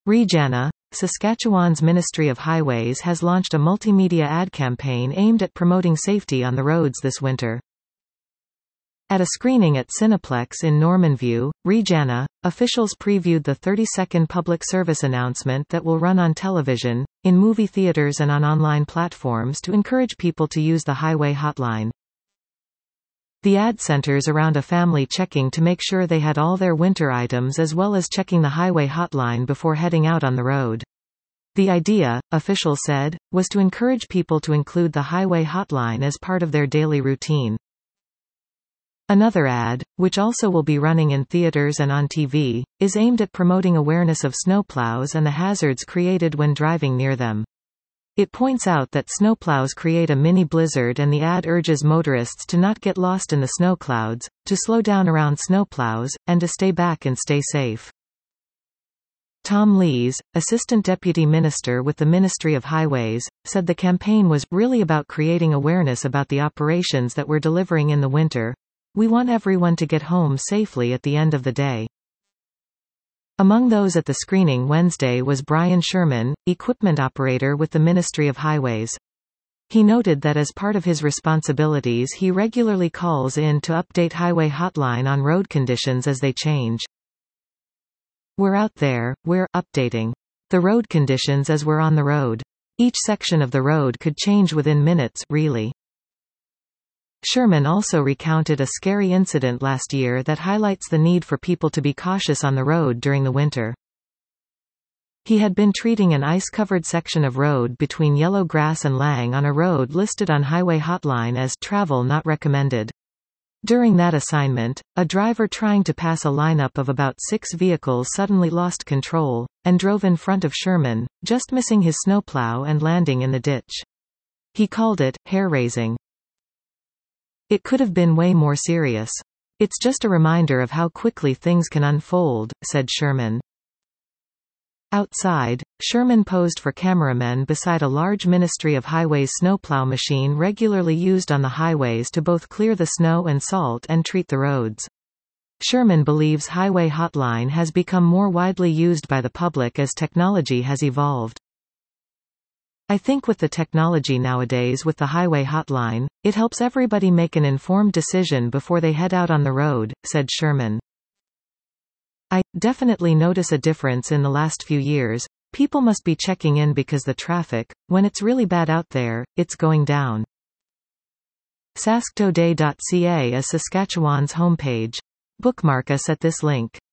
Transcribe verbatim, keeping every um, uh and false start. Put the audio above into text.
Regana, Saskatchewan's Ministry of Highways has launched a multimedia ad campaign aimed at promoting safety on the roads this winter. At a screening at Cineplex in Normanview, Regana, officials previewed the thirty-second public service announcement that will run on television, in movie theaters and on online platforms to encourage people to use the highway hotline. The ad centers around a family checking to make sure they had all their winter items as well as checking the highway hotline before heading out on the road. The idea, officials said, was to encourage people to include the highway hotline as part of their daily routine. Another ad, which also will be running in theaters and on T V, is aimed at promoting awareness of snowplows and the hazards created when driving near them. It points out that snowplows create a mini blizzard, and the ad urges motorists to not get lost in the snow clouds, to slow down around snowplows, and to stay back and stay safe. Tom Lees, Assistant Deputy Minister with the Ministry of Highways, said the campaign was really about creating awareness about the operations that we're delivering in the winter. We want everyone to get home safely at the end of the day. Among those at the screening Wednesday was Brian Sherman, equipment operator with the Ministry of Highways. He noted that as part of his responsibilities he regularly calls in to update highway hotline on road conditions as they change. We're out there, we're updating the road conditions as we're on the road. Each section of the road could change within minutes, really. Sherman also recounted a scary incident last year that highlights the need for people to be cautious on the road during the winter. He had been treating an ice-covered section of road between Yellow Grass and Lang on a road listed on Highway Hotline as travel not recommended. During that assignment, a driver trying to pass a lineup of about six vehicles suddenly lost control, and drove in front of Sherman, just missing his snowplow and landing in the ditch. He called it hair-raising. It could have been way more serious. It's just a reminder of how quickly things can unfold, said Sherman. Outside, Sherman posed for cameramen beside a large Ministry of Highways snowplow machine regularly used on the highways to both clear the snow and salt and treat the roads. Sherman believes Highway Hotline has become more widely used by the public as technology has evolved. I think with the technology nowadays with the Highway Hotline, it helps everybody make an informed decision before they head out on the road, said Sherman. I definitely notice a difference in the last few years. People must be checking in because the traffic, when it's really bad out there, it's going down. Sasktoday dot C A is Saskatchewan's homepage. Bookmark us at this link.